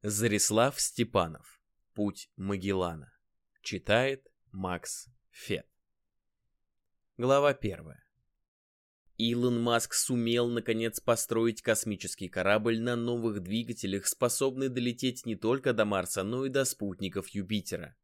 Зарислав Степанов. Путь Магеллана. Читает Макс Фет. Глава 1. Илон Маск сумел наконец построить космический корабль на новых двигателях, способный долететь не только до Марса, но и до спутников Юпитера.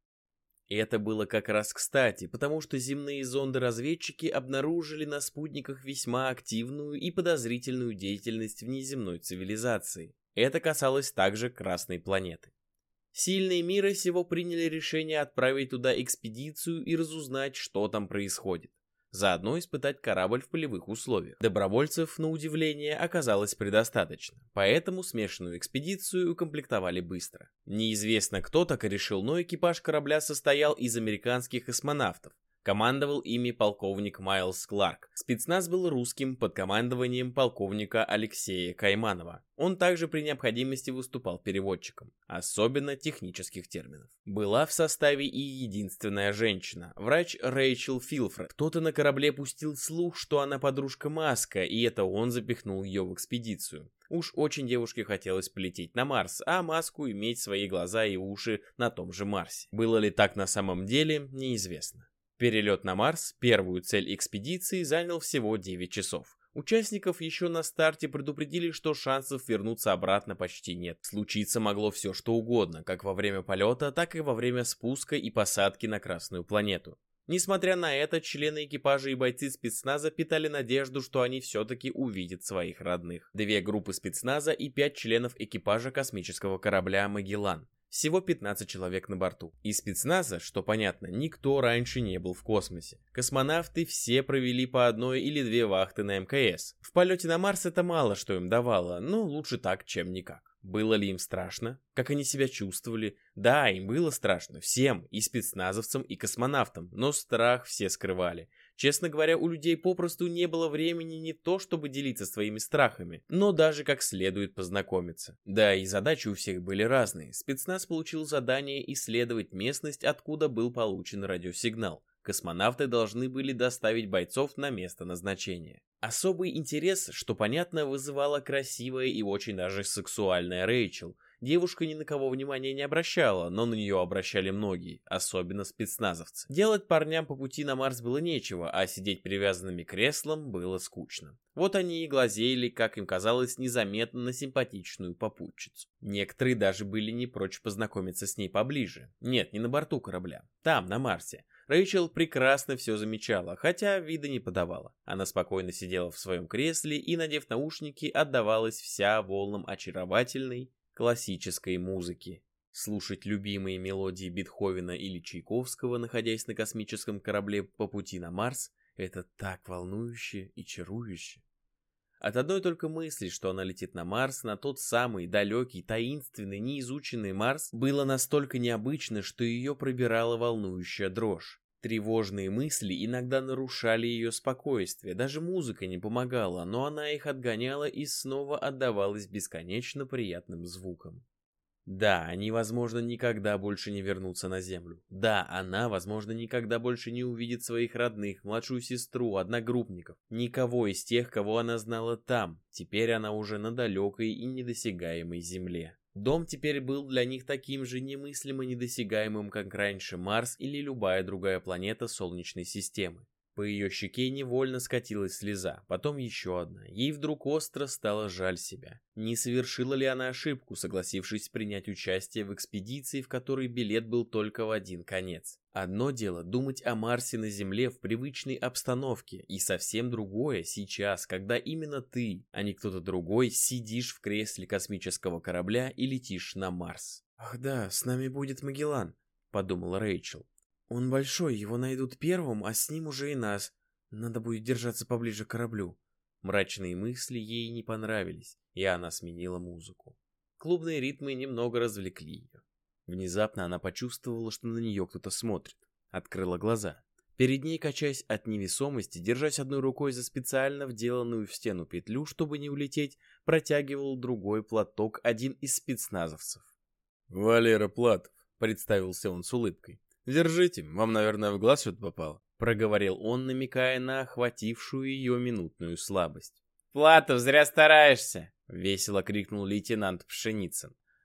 Это было как раз кстати, потому что земные зонды-разведчики обнаружили на спутниках весьма активную и подозрительную деятельность внеземной цивилизации. Это касалось также Красной планеты. Сильные мира сего приняли решение отправить туда экспедицию и разузнать, что там происходит. Заодно испытать корабль в полевых условиях. Добровольцев, на удивление, оказалось предостаточно, поэтому смешанную экспедицию укомплектовали быстро. Неизвестно, кто так и решил, но экипаж корабля состоял из американских космонавтов. Командовал ими полковник Майлз Кларк. Спецназ был русским под командованием полковника Алексея Кайманова. Он также при необходимости выступал переводчиком, особенно технических терминов. Была в составе и единственная женщина, врач Рэйчел Филфред. Кто-то на корабле пустил слух, что она подружка Маска, и это он запихнул ее в экспедицию. Уж очень девушке хотелось полететь на Марс, а Маску иметь свои глаза и уши на том же Марсе. Было ли так на самом деле, неизвестно. Перелет на Марс, первую цель экспедиции, занял всего 9 часов. Участников еще на старте предупредили, что шансов вернуться обратно почти нет. Случиться могло все что угодно, как во время полета, так и во время спуска и посадки на Красную планету. Несмотря на это, члены экипажа и бойцы спецназа питали надежду, что они все-таки увидят своих родных. 2 группы спецназа и 5 членов экипажа космического корабля «Магеллан». Всего 15 человек на борту. Из спецназа, что понятно, никто раньше не был в космосе. Космонавты все провели по 1 или 2 вахты на МКС. В полете на Марс это мало что им давало, но лучше так, чем никак. Было ли им страшно? Как они себя чувствовали? Да, им было страшно. Всем, и спецназовцам, и космонавтам. Но страх все скрывали. Честно говоря, у людей попросту не было времени не то, чтобы делиться своими страхами, но даже как следует познакомиться. Да, и задачи у всех были разные. Спецназ получил задание исследовать местность, откуда был получен радиосигнал. Космонавты должны были доставить бойцов на место назначения. Особый интерес, что понятно, вызывала красивая и очень даже сексуальная Рэйчел. Девушка ни на кого внимания не обращала, но на нее обращали многие, особенно спецназовцы. Делать парням по пути на Марс было нечего, а сидеть привязанными к креслам было скучно. Вот они и глазели, как им казалось, незаметно на симпатичную попутчицу. Некоторые даже были не прочь познакомиться с ней поближе. Нет, не на борту корабля. Там, на Марсе. Рэйчел прекрасно все замечала, хотя вида не подавала. Она спокойно сидела в своем кресле и, надев наушники, отдавалась вся волнам очаровательной классической музыки. Слушать любимые мелодии Бетховена или Чайковского, находясь на космическом корабле по пути на Марс, это так волнующе и чарующе. От одной только мысли, что она летит на Марс, на тот самый далекий, таинственный, неизученный Марс, было настолько необычно, что ее пробирала волнующая дрожь. Тревожные мысли иногда нарушали ее спокойствие, даже музыка не помогала, но она их отгоняла и снова отдавалась бесконечно приятным звукам. Да, они, возможно, никогда больше не вернутся на Землю. Да, она, возможно, никогда больше не увидит своих родных, младшую сестру, одногруппников. Никого из тех, кого она знала там. Теперь она уже на далекой и недосягаемой Земле. Дом теперь был для них таким же немыслимо недосягаемым, как раньше Марс или любая другая планета Солнечной системы. По ее щеке невольно скатилась слеза, потом еще одна. Ей вдруг остро стало жаль себя. Не совершила ли она ошибку, согласившись принять участие в экспедиции, в которой билет был только в один конец? Одно дело думать о Марсе на Земле в привычной обстановке, и совсем другое сейчас, когда именно ты, а не кто-то другой, сидишь в кресле космического корабля и летишь на Марс. «Ах да, с нами будет Магеллан», — подумала Рэйчел. «Он большой, его найдут первым, а с ним уже и нас. Надо будет держаться поближе к кораблю». Мрачные мысли ей не понравились, и она сменила музыку. Клубные ритмы немного развлекли ее. Внезапно она почувствовала, что на нее кто-то смотрит. Открыла глаза. Перед ней, качаясь от невесомости, держась одной рукой за специально вделанную в стену петлю, чтобы не улететь, протягивал другой платок один из спецназовцев. «Валера Платов», — представился он с улыбкой. «Держите, вам, наверное, в глаз что-то попало», — проговорил он, намекая на охватившую ее минутную слабость. «Платов, зря стараешься!» — весело крикнул лейтенант Пшеницын.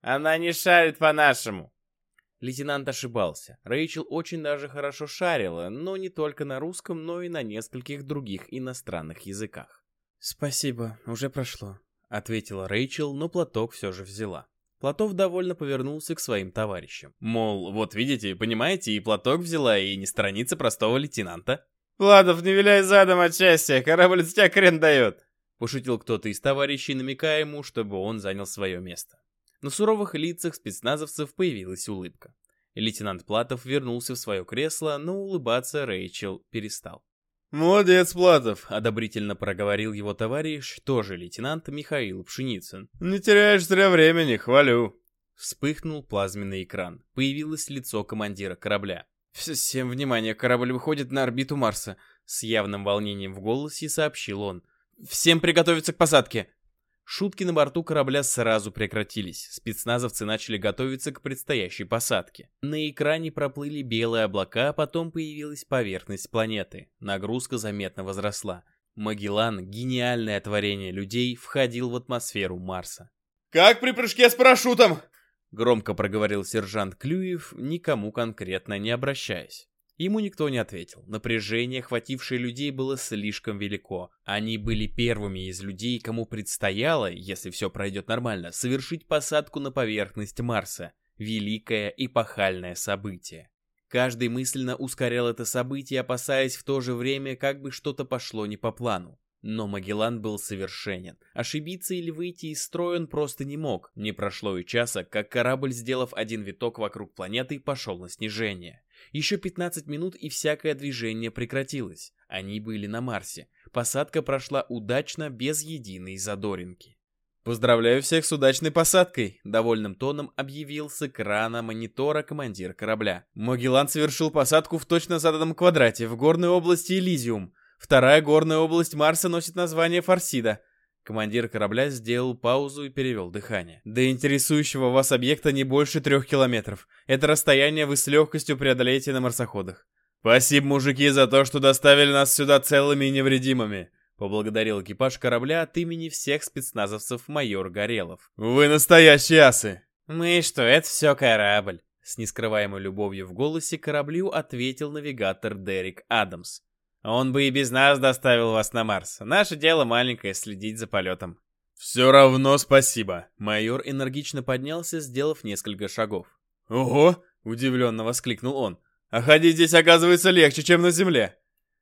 Она не шарит по-нашему. Лейтенант ошибался. Рэйчел очень даже хорошо шарила, но не только на русском, но и на нескольких других иностранных языках. «Спасибо, уже прошло», — ответила Рэйчел, но платок все же взяла. Платов довольно повернулся к своим товарищам. Мол, вот видите, понимаете, и платок взяла, и не сторонится простого лейтенанта. «Пладов, не виляй задом от счастья, корабль с тебя хрен дает!» Пошутил кто-то из товарищей, намекая ему, чтобы он занял свое место. На суровых лицах спецназовцев появилась улыбка. Лейтенант Платов вернулся в свое кресло, но улыбаться Рэйчел перестал. «Молодец, Платов!» — одобрительно проговорил его товарищ, тоже лейтенант Михаил Пшеницын. «Не теряешь зря времени, хвалю!» Вспыхнул плазменный экран. Появилось лицо командира корабля. «Всем внимание, корабль выходит на орбиту Марса», — с явным волнением в голосе сообщил он. «Всем приготовиться к посадке!» Шутки на борту корабля сразу прекратились. Спецназовцы начали готовиться к предстоящей посадке. На экране проплыли белые облака, а потом появилась поверхность планеты. Нагрузка заметно возросла. Магеллан, гениальное творение людей, входил в атмосферу Марса. «Как при прыжке с парашютом?» — громко проговорил сержант Клюев, никому конкретно не обращаясь. Ему никто не ответил. Напряжение, охватившее людей, было слишком велико. Они были первыми из людей, кому предстояло, если все пройдет нормально, совершить посадку на поверхность Марса. Великое эпохальное событие. Каждый мысленно ускорял это событие, опасаясь в то же время, как бы что-то пошло не по плану. Но Магеллан был совершенен. Ошибиться или выйти из строя он просто не мог. Не прошло и часа, как корабль, сделав один виток вокруг планеты, пошел на снижение. Еще 15 минут, и всякое движение прекратилось. Они были на Марсе. Посадка прошла удачно, без единой задоринки. «Поздравляю всех с удачной посадкой!» — довольным тоном объявил с экрана монитора командир корабля. «Магеллан совершил посадку в точно заданном квадрате в горной области Элизиум. Вторая горная область Марса носит название Фарсида». Командир корабля сделал паузу и перевел дыхание. «До интересующего вас объекта не больше 3 километров. Это расстояние вы с легкостью преодолеете на марсоходах». «Спасибо, мужики, за то, что доставили нас сюда целыми и невредимыми», — поблагодарил экипаж корабля от имени всех спецназовцев майор Горелов. «Вы настоящие асы!» «Мы что, это все корабль?» С нескрываемой любовью в голосе кораблю ответил навигатор Дерек Адамс. «Он бы и без нас доставил вас на Марс. Наше дело маленькое — следить за полетом». «Все равно спасибо». Майор энергично поднялся, сделав несколько шагов. «Ого!» — удивленно воскликнул он. «А ходить здесь, оказывается, легче, чем на Земле».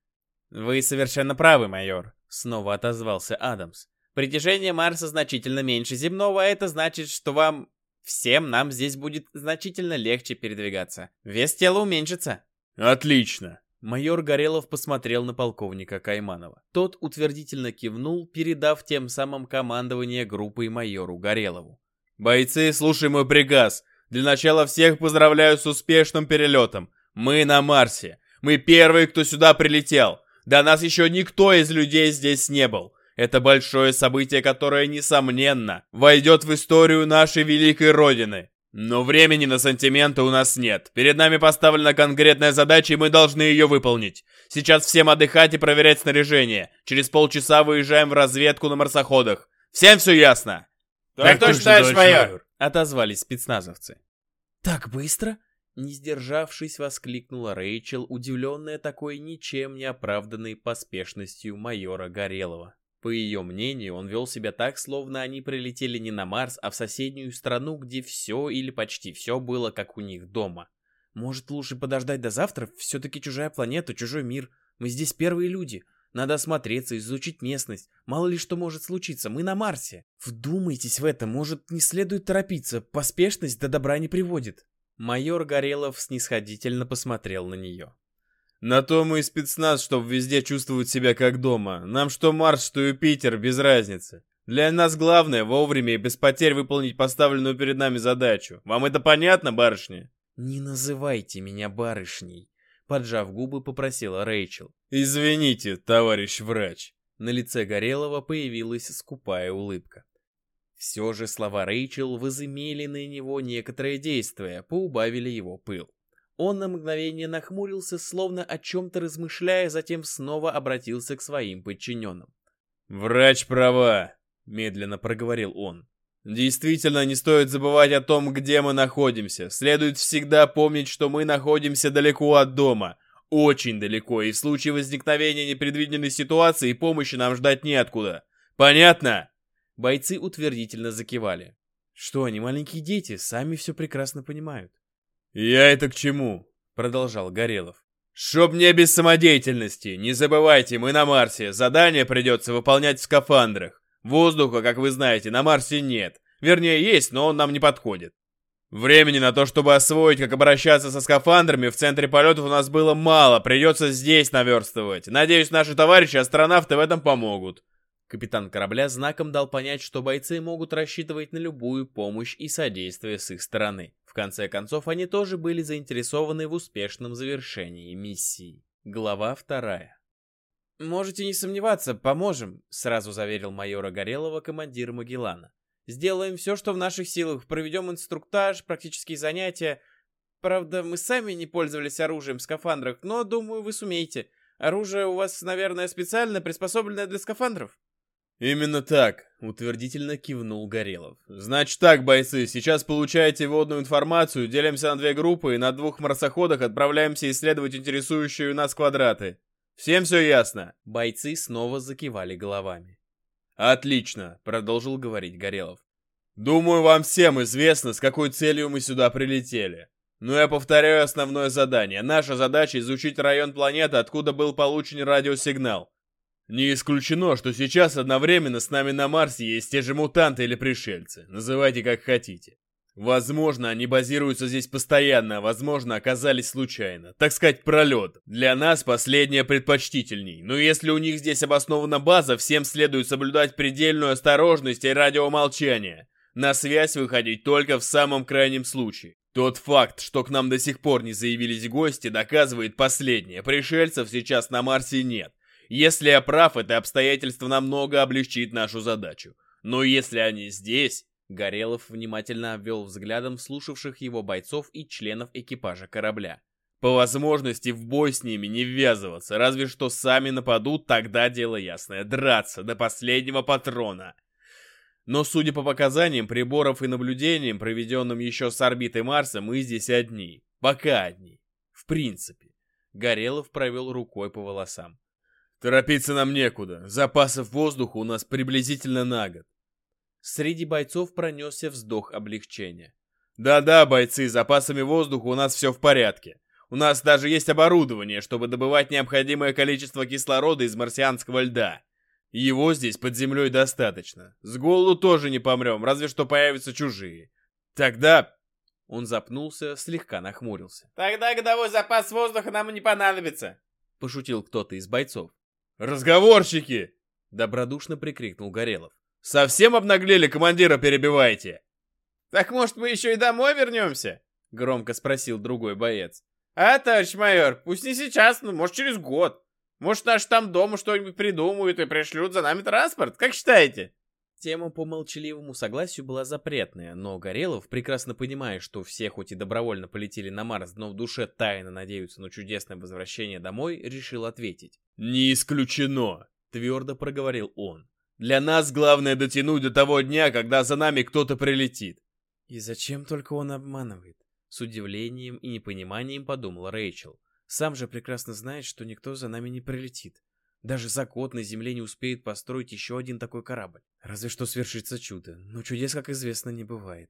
«Вы совершенно правы, майор», — снова отозвался Адамс. «Притяжение Марса значительно меньше земного, а это значит, что всем нам здесь будет значительно легче передвигаться. Вес тела уменьшится». «Отлично». Майор Горелов посмотрел на полковника Кайманова. Тот утвердительно кивнул, передав тем самым командование группой майору Горелову. «Бойцы, слушай мой приказ. Для начала всех поздравляю с успешным перелетом. Мы на Марсе. Мы первые, кто сюда прилетел. До нас еще никто из людей здесь не был. Это большое событие, которое, несомненно, войдет в историю нашей великой Родины. Но времени на сантименты у нас нет. Перед нами поставлена конкретная задача, и мы должны ее выполнить. Сейчас всем отдыхать и проверять снаряжение. Через полчаса выезжаем в разведку на марсоходах. Всем все ясно?» «Так точно, товарищ майор!» — отозвались спецназовцы. «Так быстро?» — не сдержавшись, воскликнула Рэйчел, удивленная такой ничем не оправданной поспешностью майора Горелова. По ее мнению, он вел себя так, словно они прилетели не на Марс, а в соседнюю страну, где все или почти все было как у них дома. «Может, лучше подождать до завтра? Все-таки чужая планета, чужой мир. Мы здесь первые люди. Надо осмотреться, изучить местность. Мало ли что может случиться, мы на Марсе. Вдумайтесь в это, может, не следует торопиться. Поспешность до добра не приводит». Майор Горелов снисходительно посмотрел на нее. «На то мы и спецназ, чтоб везде чувствовать себя как дома. Нам что Марс, что Юпитер, без разницы. Для нас главное вовремя и без потерь выполнить поставленную перед нами задачу. Вам это понятно, барышня?» «Не называйте меня барышней», — поджав губы, попросила Рэйчел. «Извините, товарищ врач». На лице Горелова появилась скупая улыбка. Все же слова Рэйчел возымели на него некоторое действие, поубавили его пыл. Он на мгновение нахмурился, словно о чем-то размышляя, затем снова обратился к своим подчиненным. «Врач права», — медленно проговорил он. Действительно, не стоит забывать о том, где мы находимся. Следует всегда помнить, что мы находимся далеко от дома. Очень далеко, и в случае возникновения непредвиденной ситуации помощи нам ждать неоткуда. Понятно?» Бойцы утвердительно закивали. Что они, маленькие дети, сами все прекрасно понимают. «Я это к чему?» — продолжал Горелов. «Чтоб не без самодеятельности. Не забывайте, мы на Марсе. Задание придется выполнять в скафандрах. Воздуха, как вы знаете, на Марсе нет. Вернее, есть, но он нам не подходит. Времени на то, чтобы освоить, как обращаться со скафандрами, в центре полетов у нас было мало. Придется здесь наверстывать. Надеюсь, наши товарищи-астронавты в этом помогут». Капитан корабля знаком дал понять, что бойцы могут рассчитывать на любую помощь и содействие с их стороны. В конце концов, они тоже были заинтересованы в успешном завершении миссии. Глава 2. «Можете не сомневаться, поможем», — сразу заверил майора Горелова командир Магеллана. «Сделаем все, что в наших силах, проведем инструктаж, практические занятия. Правда, мы сами не пользовались оружием в скафандрах, но, думаю, вы сумеете. Оружие у вас, наверное, специально приспособленное для скафандров?» «Именно так», — утвердительно кивнул Горелов. «Значит так, бойцы, сейчас получаете вводную информацию, делимся на 2 группы и на 2 марсоходах отправляемся исследовать интересующие нас квадраты. Всем все ясно?» Бойцы снова закивали головами. «Отлично», — продолжил говорить Горелов. «Думаю, вам всем известно, с какой целью мы сюда прилетели. Но я повторяю основное задание. Наша задача — изучить район планеты, откуда был получен радиосигнал. Не исключено, что сейчас одновременно с нами на Марсе есть те же мутанты или пришельцы. Называйте как хотите. Возможно, они базируются здесь постоянно, а возможно, оказались случайно. Так сказать, пролет. Для нас последнее предпочтительней. Но если у них здесь обоснована база, всем следует соблюдать предельную осторожность и радиомолчание. На связь выходить только в самом крайнем случае. Тот факт, что к нам до сих пор не заявились гости, доказывает последнее. Пришельцев сейчас на Марсе нет. Если я прав, это обстоятельство намного облегчит нашу задачу. Но если они здесь... Горелов внимательно обвел взглядом слушавших его бойцов и членов экипажа корабля. По возможности в бой с ними не ввязываться, разве что сами нападут, тогда дело ясное. Драться до последнего патрона. Но судя по показаниям приборов и наблюдениям, проведенным еще с орбиты Марса, мы здесь одни. Пока одни. В принципе. Горелов провел рукой по волосам. Торопиться нам некуда. Запасов воздуха у нас приблизительно на год. Среди бойцов пронесся вздох облегчения. Да-да, бойцы, с запасами воздуха у нас все в порядке. У нас даже есть оборудование, чтобы добывать необходимое количество кислорода из марсианского льда. Его здесь под землей достаточно. С голоду тоже не помрем, разве что появятся чужие. Тогда... Он запнулся, слегка нахмурился. «Тогда годовой запас воздуха нам и не понадобится», — пошутил кто-то из бойцов. «Разговорщики!» — добродушно прикрикнул Горелов. «Совсем обнаглели, командира перебиваете?» «Так, может, мы еще и домой вернемся?» — громко спросил другой боец. «А, товарищ майор, пусть не сейчас, но может через год. Может, наши там дома что-нибудь придумают и пришлют за нами транспорт, как считаете?» Тема по молчаливому согласию была запретная, но Горелов, прекрасно понимая, что все хоть и добровольно полетели на Марс, но в душе тайно надеются на чудесное возвращение домой, решил ответить. «Не исключено», — твердо проговорил он. «Для нас главное дотянуть до того дня, когда за нами кто-то прилетит». «И зачем только он обманывает?» С удивлением и непониманием подумала Рэйчел. «Сам же прекрасно знает, что никто за нами не прилетит. Даже за год на Земле не успеет построить еще один такой корабль. Разве что свершится чудо, но чудес, как известно, не бывает».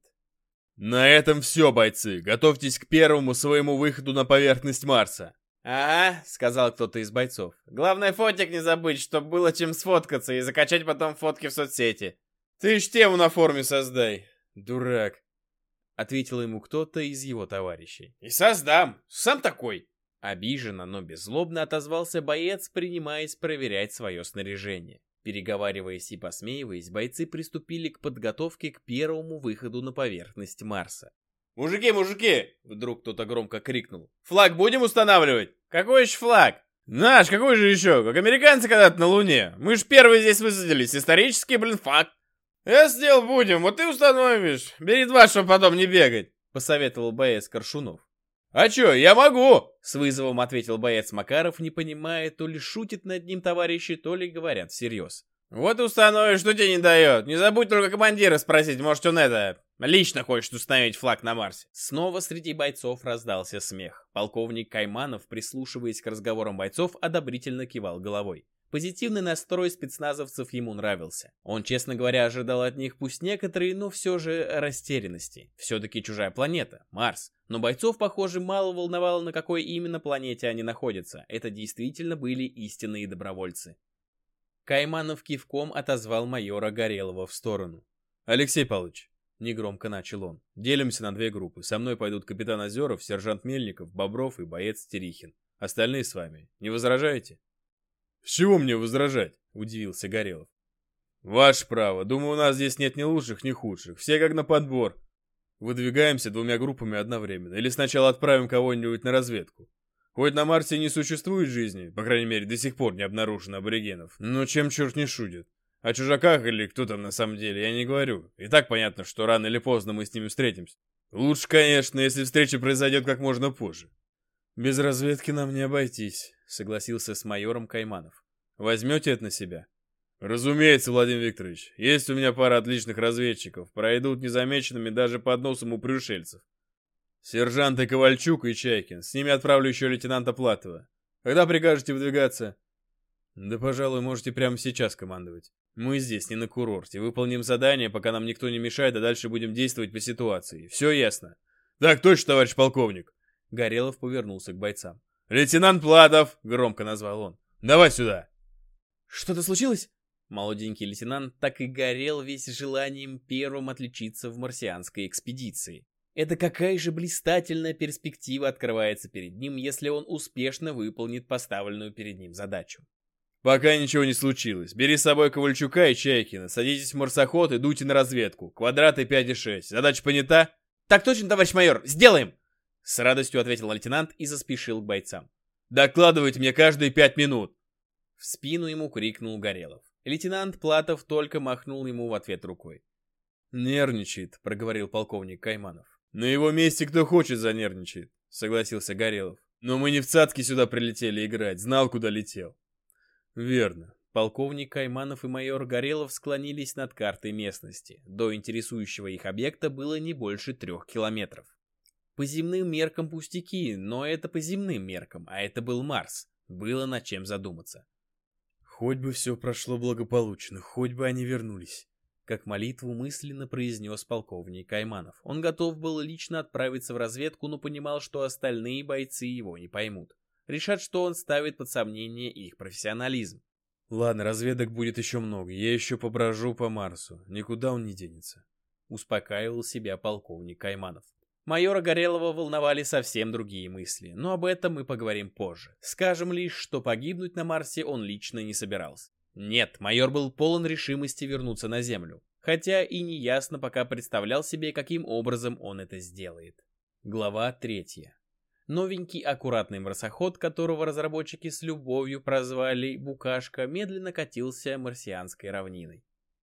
«На этом все, бойцы. Готовьтесь к первому своему выходу на поверхность Марса». «Ага», — сказал кто-то из бойцов. «Главное, фотик не забыть, чтобы было чем сфоткаться и закачать потом фотки в соцсети. Ты ж тему на форуме создай, дурак», — ответил ему кто-то из его товарищей. «И создам. Сам такой». Обиженно, но беззлобно отозвался боец, принимаясь проверять свое снаряжение. Переговариваясь и посмеиваясь, бойцы приступили к подготовке к первому выходу на поверхность Марса. «Мужики!» — вдруг кто-то громко крикнул. «Флаг будем устанавливать?» «Какой еще флаг?» «Наш, какой же еще? Как американцы когда-то на Луне. Мы ж первые здесь высадились. Исторический, факт». «Я сделал будем, вот ты установишь. Бери 2, чтобы потом не бегать», — посоветовал боец Коршунов. «А чё, я могу!» — с вызовом ответил боец Макаров, не понимая, то ли шутит над ним товарищи, то ли говорят всерьез. Вот и установишь, что тебе не дает. Не забудь только командира спросить, может он лично хочет установить флаг на Марсе. Снова среди бойцов раздался смех. Полковник Кайманов, прислушиваясь к разговорам бойцов, одобрительно кивал головой. Позитивный настрой спецназовцев ему нравился. Он, честно говоря, ожидал от них пусть некоторые, но все же растерянности. Все-таки чужая планета, Марс. Но бойцов, похоже, мало волновало, на какой именно планете они находятся. Это действительно были истинные добровольцы. Кайманов кивком отозвал майора Горелого в сторону. «Алексей Павлович», — негромко начал он, — «делимся на 2 группы. Со мной пойдут капитан Озеров, сержант Мельников, Бобров и боец Терихин. Остальные с вами. Не возражаете?» «С чего мне возражать?» — удивился Горелов. «Ваше право. Думаю, у нас здесь нет ни лучших, ни худших. Все как на подбор. Выдвигаемся 2 группами одновременно. Или сначала отправим кого-нибудь на разведку. Хоть на Марсе не существует жизни, по крайней мере, до сих пор не обнаружено аборигенов, но чем черт не шутит. О чужаках или кто там на самом деле, я не говорю. И так понятно, что рано или поздно мы с ними встретимся. Лучше, конечно, если встреча произойдет как можно позже». «Без разведки нам не обойтись», — согласился с майором Кайманов. «Возьмете это на себя?» «Разумеется, Владимир Викторович. Есть у меня пара отличных разведчиков. Пройдут незамеченными даже под носом у пришельцев. Сержанты Ковальчук и Чайкин. С ними отправлю еще лейтенанта Платова. Когда прикажете выдвигаться?» «Да, пожалуй, можете прямо сейчас командовать. Мы здесь, не на курорте. Выполним задание, пока нам никто не мешает, а дальше будем действовать по ситуации. Все ясно?» «Так точно, товарищ полковник!» Горелов повернулся к бойцам. «Лейтенант Платов!» — громко назвал он. «Давай сюда!» «Что-то случилось?» Молоденький лейтенант так и горел весь желанием первым отличиться в марсианской экспедиции. Это какая же блистательная перспектива открывается перед ним, если он успешно выполнит поставленную перед ним задачу. «Пока ничего не случилось. Бери с собой Ковальчука и Чайкина. Садитесь в марсоход и дуйте на разведку. Квадраты 5,6. Задача понята?» «Так точно, товарищ майор! Сделаем!» С радостью ответил лейтенант и заспешил к бойцам. «Докладывайте мне каждые 5 минут!» В спину ему крикнул Горелов. Лейтенант Платов только махнул ему в ответ рукой. «Нервничает», — проговорил полковник Кайманов. «На его месте кто хочет занервничает», — согласился Горелов. «Но мы не в цацки сюда прилетели играть, знал, куда летел». «Верно». Полковник Кайманов и майор Горелов склонились над картой местности. До интересующего их объекта было не больше 3 километров. По земным меркам пустяки, но это по земным меркам, а это был Марс. Было над чем задуматься. «Хоть бы все прошло благополучно, хоть бы они вернулись», — как молитву мысленно произнес полковник Кайманов. Он готов был лично отправиться в разведку, но понимал, что остальные бойцы его не поймут. Решат, что он ставит под сомнение их профессионализм. «Ладно, разведок будет еще много, я еще поброжу по Марсу, никуда он не денется», — успокаивал себя полковник Кайманов. Майора Горелова волновали совсем другие мысли, но об этом мы поговорим позже. Скажем лишь, что погибнуть на Марсе он лично не собирался. Нет, майор был полон решимости вернуться на Землю, хотя и неясно пока представлял себе, каким образом он это сделает. Глава 3. Новенький аккуратный марсоход, которого разработчики с любовью прозвали «Букашка», медленно катился марсианской равниной.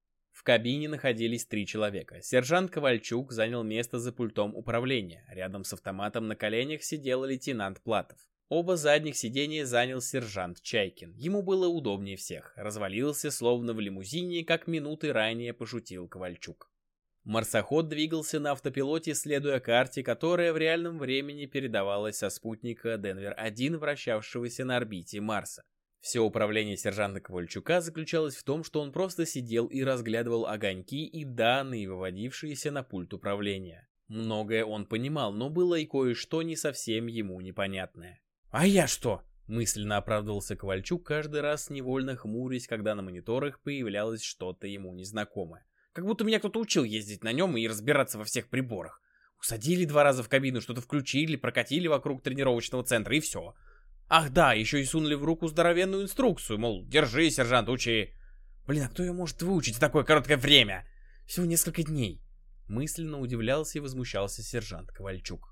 В кабине находились 3 человека. Сержант Ковальчук занял место за пультом управления. Рядом с автоматом на коленях сидел лейтенант Платов. Оба задних сиденья занял сержант Чайкин. Ему было удобнее всех. Развалился, словно в лимузине, как минуты ранее пошутил Ковальчук. Марсоход двигался на автопилоте, следуя карте, которая в реальном времени передавалась со спутника Денвер-1, вращавшегося на орбите Марса. Все управление сержанта Ковальчука заключалось в том, что он просто сидел и разглядывал огоньки и данные, выводившиеся на пульт управления. Многое он понимал, но было и кое-что не совсем ему непонятное. «А я что?» — мысленно оправдывался Ковальчук, каждый раз невольно хмурясь, когда на мониторах появлялось что-то ему незнакомое. «Как будто меня кто-то учил ездить на нем и разбираться во всех приборах. Усадили 2 раза в кабину, что-то включили, прокатили вокруг тренировочного центра и все. Ах да, еще и сунули в руку здоровенную инструкцию, мол, держи, сержант, учи. Блин, а кто ее может выучить в такое короткое время? Всего несколько дней». Мысленно удивлялся и возмущался сержант Ковальчук.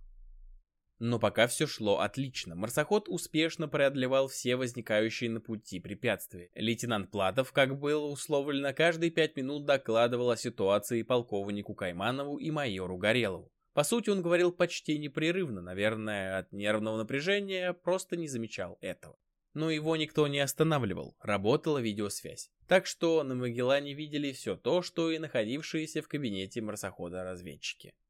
Но пока все шло отлично. Марсоход успешно преодолевал все возникающие на пути препятствия. Лейтенант Платов, как было условлено, каждые 5 минут докладывал о ситуации полковнику Кайманову и майору Горелову. По сути, он говорил почти непрерывно, наверное, от нервного напряжения просто не замечал этого. Но его никто не останавливал, работала видеосвязь. Так что на Магеллане видели все то, что и находившиеся в кабинете марсохода разведчики.